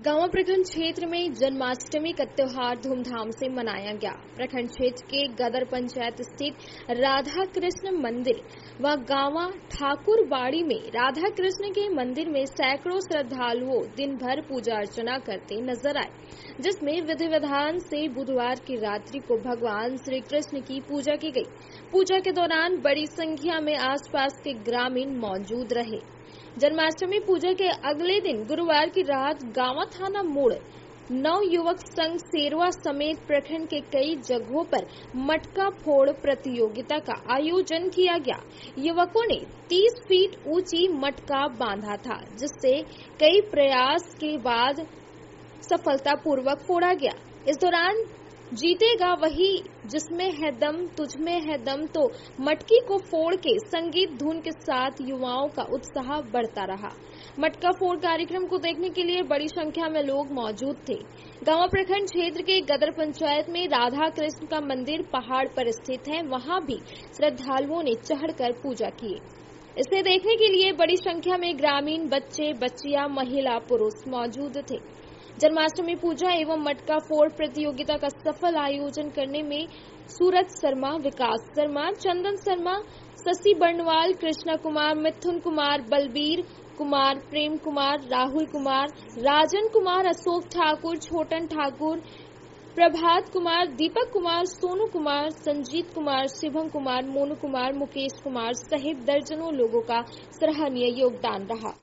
गांवा प्रखंड क्षेत्र में जन्माष्टमी का त्योहार धूमधाम से मनाया गया। प्रखंड क्षेत्र के गदर पंचायत स्थित राधा कृष्ण मंदिर व गांवा ठाकुरबाड़ी में राधा कृष्ण के मंदिर में सैकड़ों श्रद्धालुओं दिन भर पूजा अर्चना करते नजर आए, जिसमें विधि विधान से बुधवार की रात्रि को भगवान श्री कृष्ण की पूजा की गई। पूजा के दौरान बड़ी संख्या में आसपास के ग्रामीण मौजूद रहे। जन्माष्टमी पूजा के अगले दिन गुरुवार की रात गांवा थाना मोड़ नव युवक संघ सेरवा समेत प्रखंड के कई जगहों पर मटका फोड़ प्रतियोगिता का आयोजन किया गया। युवकों ने 30 फीट ऊंची मटका बांधा था, जिससे कई प्रयास के बाद सफलतापूर्वक फोड़ा गया। इस दौरान जीतेगा वही जिसमें है दम, तुझमें है दम, तो मटकी को फोड़ के संगीत धुन के साथ युवाओं का उत्साह बढ़ता रहा। मटका फोड़ कार्यक्रम को देखने के लिए बड़ी संख्या में लोग मौजूद थे। गांवा प्रखंड क्षेत्र के गदर पंचायत में राधा कृष्ण का मंदिर पहाड़ पर स्थित है, वहां भी श्रद्धालुओं ने चढ़कर पूजा की। इसे देखने के लिए बड़ी संख्या में ग्रामीण बच्चे, बच्चियां, महिला, पुरुष मौजूद थे। जन्माष्टमी पूजा एवं मटका फोड़ प्रतियोगिता का सफल आयोजन करने में सूरज शर्मा, विकास शर्मा, चंदन शर्मा, शशि बर्णवाल, कृष्णा कुमार, मिथुन कुमार, बलबीर कुमार, प्रेम कुमार, राहुल कुमार, राजन कुमार, अशोक ठाकुर, छोटन ठाकुर, प्रभात कुमार, दीपक कुमार, सोनू कुमार, संजीत कुमार, शिवम कुमार, मोनू कुमार, मुकेश कुमार सहित दर्जनों लोगों का सराहनीय योगदान रहा।